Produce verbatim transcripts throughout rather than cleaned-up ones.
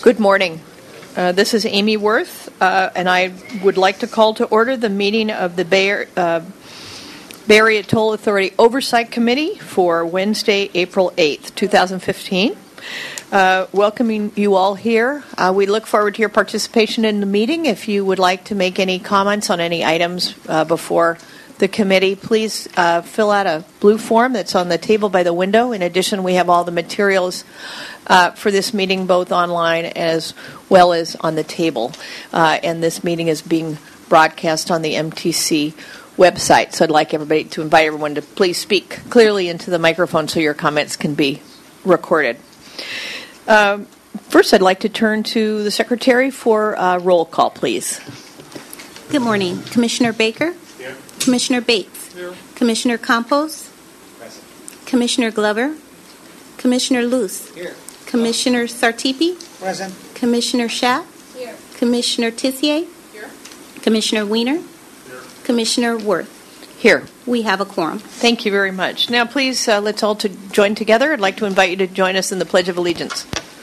Good morning. Uh, this is Amy Worth, uh, and I would like to call to order the meeting of the Bay, uh, Bay Area Toll Authority Oversight Committee for Wednesday, April eighth, twenty fifteen. Uh, welcoming you all here. Uh, we look forward to your participation in the meeting. If you would like to make any comments on any items uh, before the committee, please uh, fill out a blue form that's on the table by the window. In addition, we have all the materials uh, for this meeting, both online as well as on the table. Uh, and this meeting is being broadcast on the M T C website. So I'd like everybody to invite everyone to please speak clearly into the microphone so your comments can be recorded. Uh, first, I'd like to turn to the Secretary for uh, roll call, please. Good morning. Commissioner Baker? Here. Commissioner Bates? Here. Commissioner Campos? Present. Commissioner Glover? Commissioner Luce? Here. Commissioner Sartipi? Present. Commissioner Schatt? Here. Commissioner Tissier? Here. Commissioner Weiner? Here. Commissioner Worth? Here. We have a quorum. Thank you very much. Now, please, uh, let's all to join together. I'd like to invite you to join us in the Pledge of Allegiance.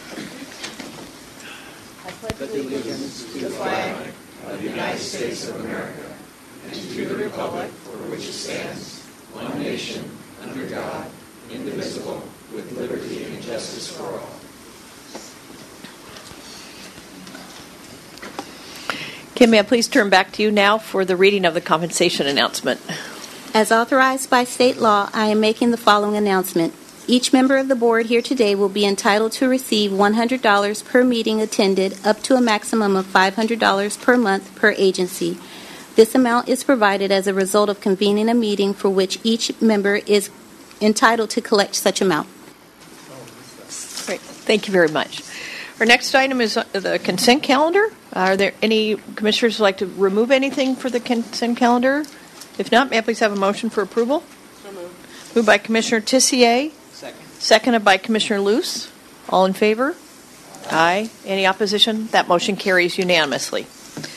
I pledge allegiance to the flag of the United States of America and to the republic for which it stands, one nation, under God, indivisible, with liberty and justice for all. Kim, may I please turn back to you now for the reading of the compensation announcement? As authorized by state law, I am making the following announcement. Each member of the board here today will be entitled to receive one hundred dollars per meeting attended, up to a maximum of five hundred dollars per month per agency. This amount is provided as a result of convening a meeting for which each member is entitled to collect such amount. Great. Thank you very much. Our next item is the consent calendar. Are there any commissioners who would like to remove anything for the consent calendar? If not, may I please have a motion for approval? So moved. Moved by Commissioner Tissier. Second. Seconded by Commissioner Luce. All in favor? Aye. Any opposition? That motion carries unanimously.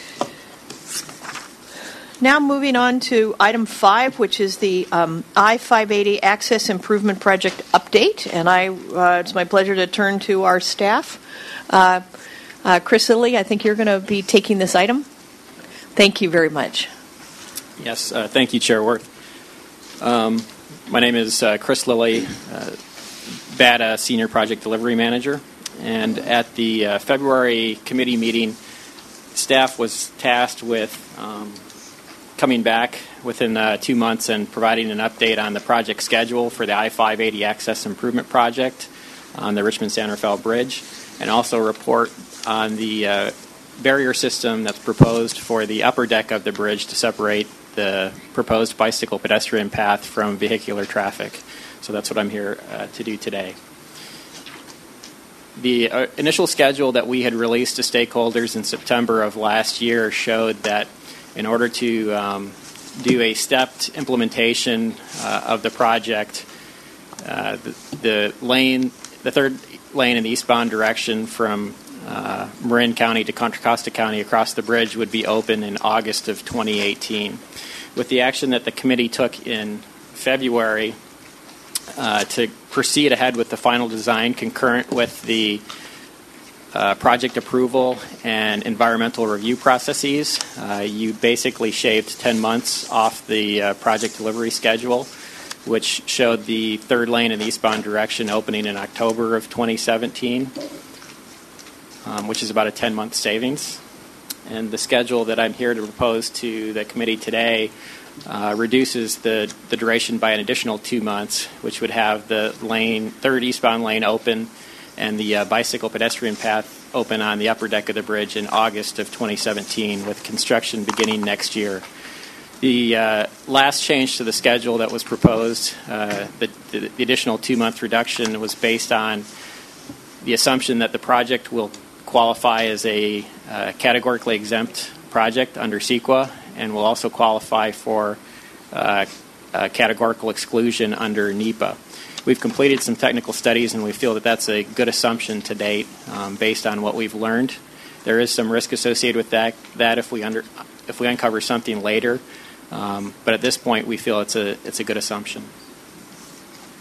Now moving on to item five, which is the um, I five eighty Access Improvement Project update. And I, uh, it's my pleasure to turn to our staff. Uh, uh, Chris Lilly, I think you're going to be taking this item. Thank you very much. Yes, uh, thank you, Chair Worth. Um, my name is uh, Chris Lilly, uh, B A D A Senior Project Delivery Manager. And at the uh, February committee meeting, staff was tasked with um, coming back within uh, two months and providing an update on the project schedule for the I five eighty Access Improvement Project on the Richmond-San Rafael Bridge, and also report on the uh, barrier system that's proposed for the upper deck of the bridge to separate the proposed bicycle pedestrian path from vehicular traffic. So that's what I'm here uh, to do today. The uh, initial schedule that we had released to stakeholders in September of last year showed that in order to um, do a stepped implementation uh, of the project, uh, the, the lane, the third lane in the eastbound direction from uh, Marin County to Contra Costa County across the bridge would be open in August of twenty eighteen. With the action that the committee took in February uh, to proceed ahead with the final design concurrent with the uh, project approval and environmental review processes, uh, you basically shaved ten months off the uh, project delivery schedule, which showed the third lane in the eastbound direction opening in October of twenty seventeen, um, which is about a ten-month savings. And the schedule that I'm here to propose to the committee today uh, reduces the, the duration by an additional two months, which would have the lane, third eastbound lane open and the uh, bicycle pedestrian path open on the upper deck of the bridge in August of twenty seventeen, with construction beginning next year. The uh, last change to the schedule that was proposed, uh, the, the, the additional two-month reduction, was based on the assumption that the project will qualify as a uh, categorically exempt project under CEQA and will also qualify for uh, uh, categorical exclusion under NEPA. We've completed some technical studies, and we feel that that's a good assumption to date um, based on what we've learned. There is some risk associated with that, that if we under, if we uncover something later, um, but at this point we feel it's a it's a good assumption.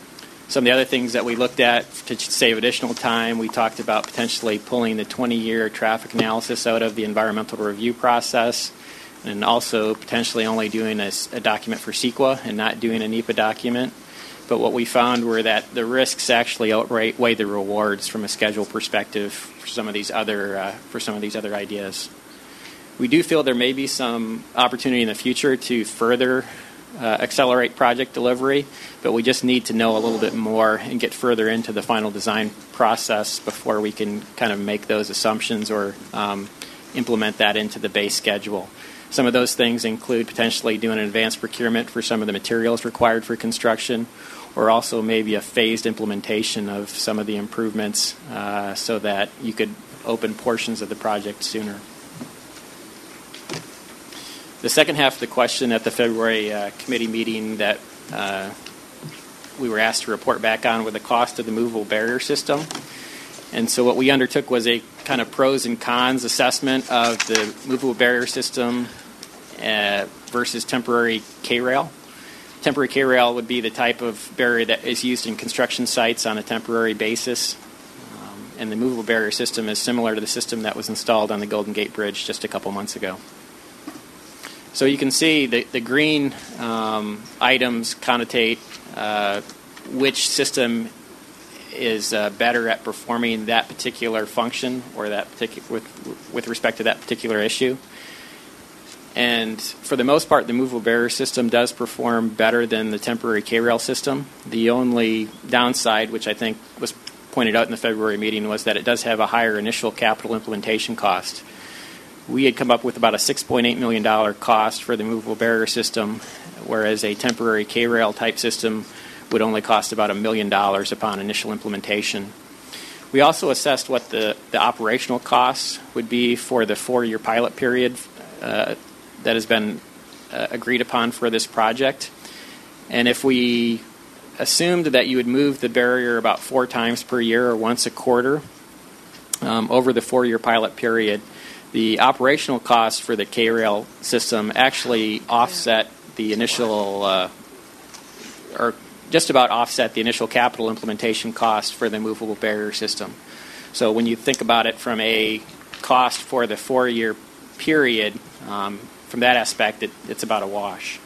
Some of the other things that we looked at to save additional time, we talked about potentially pulling the twenty-year traffic analysis out of the environmental review process, and also potentially only doing a, a document for CEQA and not doing a NEPA document. But what we found were that the risks actually outweigh the rewards from a schedule perspective for some of these other uh, for some of these other ideas. We do feel there may be some opportunity in the future to further uh, accelerate project delivery, but we just need to know a little bit more and get further into the final design process before we can kind of make those assumptions or um, implement that into the base schedule. Some of those things include potentially doing an advanced procurement for some of the materials required for construction, or also maybe a phased implementation of some of the improvements uh, so that you could open portions of the project sooner. The second half of the question at the February uh, committee meeting that uh, we were asked to report back on were the cost of the movable barrier system. And so what we undertook was a kind of pros and cons assessment of the movable barrier system uh, versus temporary K-rail. Temporary K-rail would be the type of barrier that is used in construction sites on a temporary basis. Um, and the movable barrier system is similar to the system that was installed on the Golden Gate Bridge just a couple months ago. So you can see the, the green um, items connotate uh, which system is uh, better at performing that particular function or that particular with with respect to that particular issue. And for the most part, the movable barrier system does perform better than the temporary K-rail system. The only downside, which I think was pointed out in the February meeting, was that it does have a higher initial capital implementation cost. We had come up with about a six point eight million dollars cost for the movable barrier system, whereas a temporary K-rail type system would only cost about a million dollars upon initial implementation. We also assessed what the, the operational costs would be for the four-year pilot period uh, that has been uh, agreed upon for this project. And if we assumed that you would move the barrier about four times per year or once a quarter um, over the four-year pilot period, the operational costs for the K-rail system actually offset the initial, uh, or just about offset the initial capital implementation cost for the movable barrier system. So when you think about it from a cost for the four-year period, um, from that aspect, it, it's about a wash.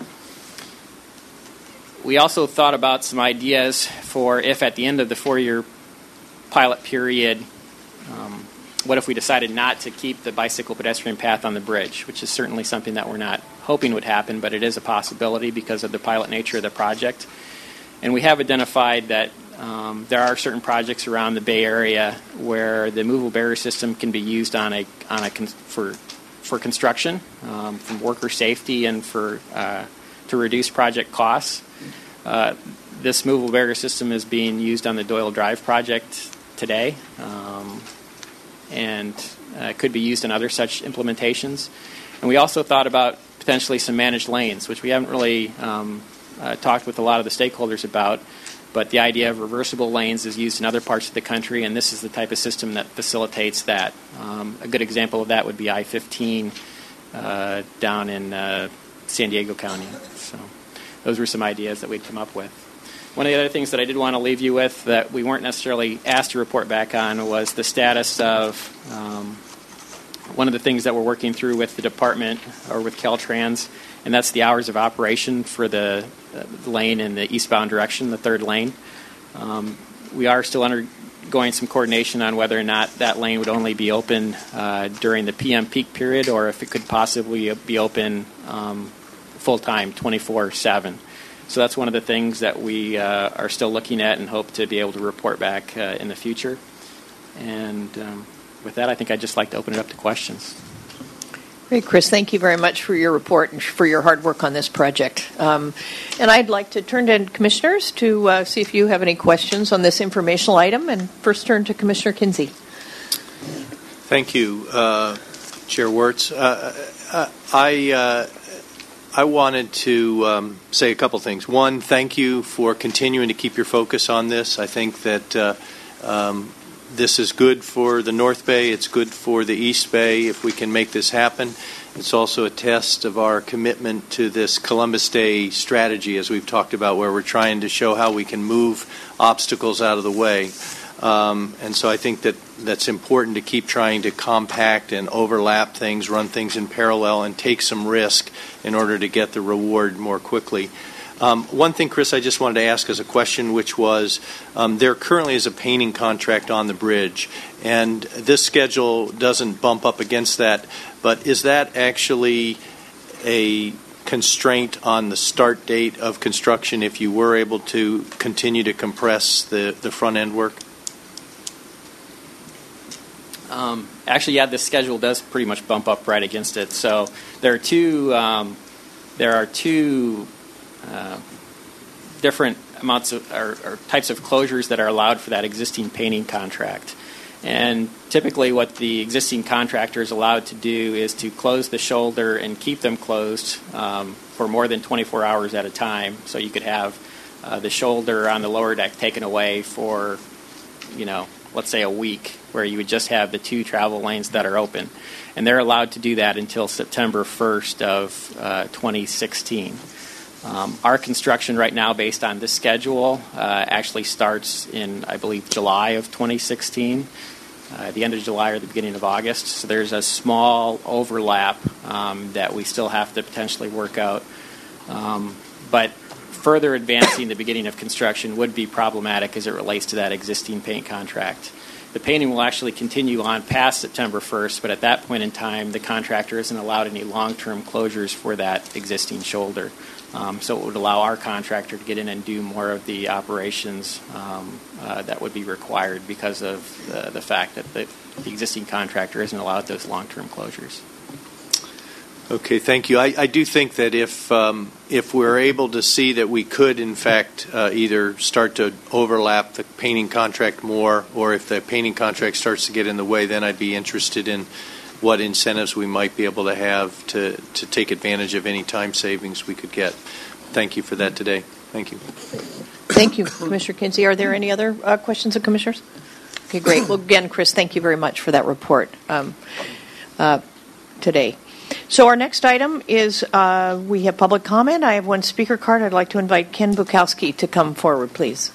We also thought about some ideas for if at the end of the four-year pilot period, um, what if we decided not to keep the bicycle pedestrian path on the bridge, which is certainly something that we're not hoping would happen, but it is a possibility because of the pilot nature of the project. And we have identified that um, there are certain projects around the Bay Area where the movable barrier system can be used on a on a con- for for construction, um, for worker safety, and for uh, to reduce project costs. Uh, this movable barrier system is being used on the Doyle Drive project today, um, and uh, could be used in other such implementations. And we also thought about potentially some managed lanes, which we haven't really um, uh, talked with a lot of the stakeholders about, but the idea of reversible lanes is used in other parts of the country, and this is the type of system that facilitates that. Um, a good example of that would be I fifteen uh, down in uh, San Diego County. So those were some ideas that we'd come up with. One of the other things that I did want to leave you with that we weren't necessarily asked to report back on was the status of um, one of the things that we're working through with the department or with Caltrans, and that's the hours of operation for the, uh, the lane in the eastbound direction, the third lane. Um, we are still undergoing some coordination on whether or not that lane would only be open uh, during the P M peak period, or if it could possibly be open um, full-time, twenty-four seven. So that's one of the things that we uh, are still looking at and hope to be able to report back uh, in the future. And um, with that, I think I'd just like to open it up to questions. Great, Chris. Thank you very much for your report and for your hard work on this project. Um, and I'd like to turn to commissioners to uh, see if you have any questions on this informational item. And first turn to Commissioner Kinsey. Thank you, uh, Chair Wirtz. Uh, uh, I uh, I wanted to um, say a couple things. One, thank you for continuing to keep your focus on this. I think that uh, um, this is good for the North Bay. It's good for the East Bay if we can make this happen. It's also a test of our commitment to this Columbus Day strategy, as we've talked about, where we're trying to show how we can move obstacles out of the way. Um, and so I think that that's important to keep trying to compact and overlap things, run things in parallel, and take some risk in order to get the reward more quickly. Um, one thing, Chris, I just wanted to ask as a question, which was um, there currently is a painting contract on the bridge, and this schedule doesn't bump up against that, but is that actually a constraint on the start date of construction if you were able to continue to compress the, the front end work? Um, actually, yeah, the schedule does pretty much bump up right against it. So there are two. Um, there are two uh, different amounts of or, or types of closures that are allowed for that existing painting contract. And typically, what the existing contractor is allowed to do is to close the shoulder and keep them closed um, for more than twenty-four hours at a time. So you could have uh, the shoulder on the lower deck taken away for, you know, let's say a week, where you would just have the two travel lanes that are open. And they're allowed to do that until September first of uh, twenty sixteen. Um, our construction right now, based on this schedule, uh, actually starts in, I believe, July of twenty sixteen, uh, the end of July or the beginning of August. So there's a small overlap um, that we still have to potentially work out. Um, but further advancing the beginning of construction would be problematic as it relates to that existing paint contract. The painting will actually continue on past September first, but at that point in time, the contractor isn't allowed any long-term closures for that existing shoulder. Um, so it would allow our contractor to get in and do more of the operations um, uh, that would be required because of uh, the fact that the, the existing contractor isn't allowed those long-term closures. Okay, thank you. I, I do think that if um, if we're able to see that we could, in fact, uh, either start to overlap the painting contract more, or if the painting contract starts to get in the way, then I'd be interested in what incentives we might be able to have to, to take advantage of any time savings we could get. Thank you for that today. Thank you. Thank you, Commissioner Kinsey. Are there any other uh, questions of Commissioners? Okay, great. Well, again, Chris, thank you very much for that report um, uh, today. So our next item is uh, we have public comment. I have one speaker card. I'd like to invite Ken Bukowski to come forward, please.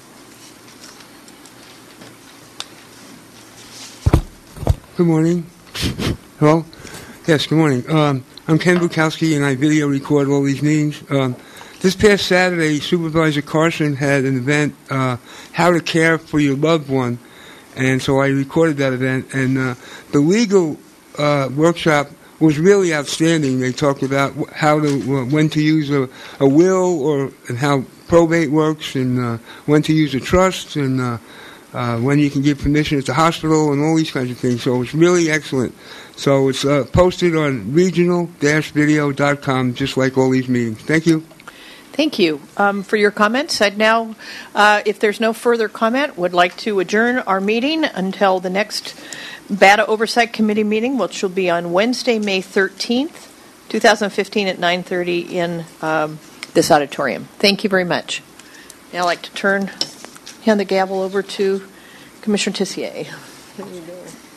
Good morning. Hello? Yes, good morning. Um, I'm Ken Bukowski, and I video record all these meetings. Um, this past Saturday, Supervisor Carson had an event, uh, How to Care for Your Loved One, and so I recorded that event. And uh, the legal uh, workshop was really outstanding. They talked about how to, uh, when to use a, a will, or and how probate works, and uh, when to use a trust, and uh, uh, when you can give permission at the hospital, and all these kinds of things. So it's really excellent. So it's uh, posted on regional dash video dot com, just like all these meetings. Thank you. Thank you um, for your comments. I'd now, uh, if there's no further comment, would like to adjourn our meeting until the next B A D A Oversight Committee meeting, which will be on Wednesday, May thirteenth, twenty fifteen at nine thirty in um, this auditorium. Thank you very much. Now I'd like to turn, hand the gavel over to Commissioner Tissier. There you go.